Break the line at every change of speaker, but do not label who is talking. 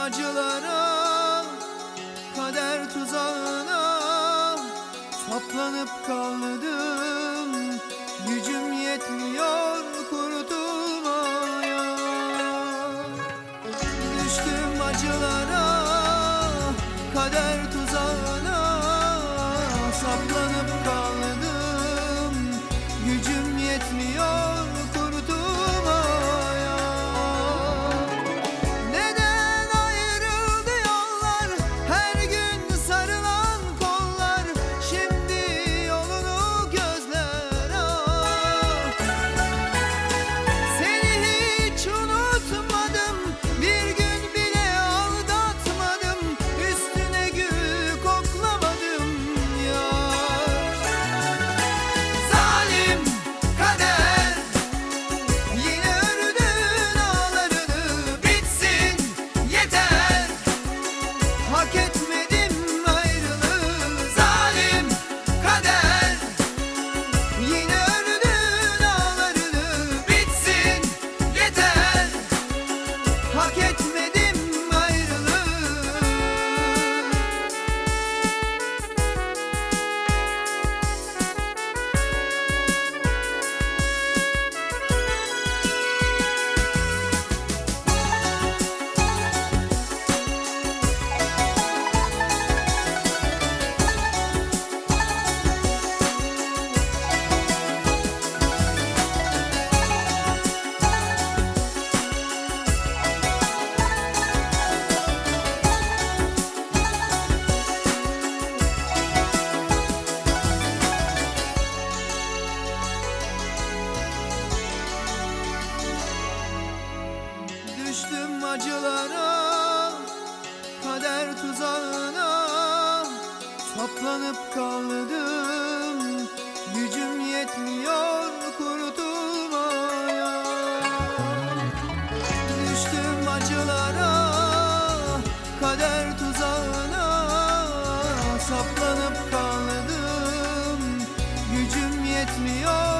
acılara, kader tuzağına saplanıp kaldım. Gücüm yetmiyor kurtulmaya. Düştüm acılara, kader tuzağına saplanıp kaldım. Gücüm yetmiyor kurtulmaya. Neden ayrıldı yollar, her gün sarılan kollar, şimdi yolunu gözler. Ah, seni hiç unutmadım, bir gün bile aldatmadım, üstüne gül koklamadım yar. Zalim kader, yine ördün ağlarını, bitsin yeter, hak etmedim ayrılığı. Zalim kader, yine ördün ağlarını, bitsin yeter, hak etmedim ayrılığı. Düştüm acılara, kader tuzağına saplanıp kaldım. Gücüm yetmiyor kurtulmaya. Düştüm acılara, kader tuzağına saplanıp kaldım. Gücüm yetmiyor